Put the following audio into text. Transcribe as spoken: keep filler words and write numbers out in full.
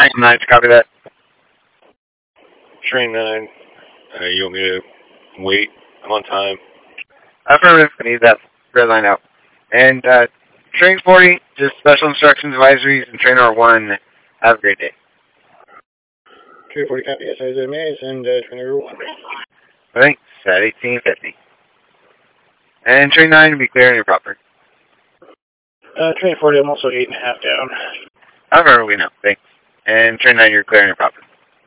I am nine to copy that. Train nine. Uh, you want me to wait? I'm on time. Affirmative. I need that red line out. And uh, train forty, just special instructions, advisories, and trainer one. Have a great day. Train forty copy. Yes, I was amazed. And uh, trainer one. Thanks. At eighteen fifty. And train nine to be clear and you're proper. Uh, train forty, I'm also eight and a half down. However, we know. Thanks. And train nine, you're clear and you're proper.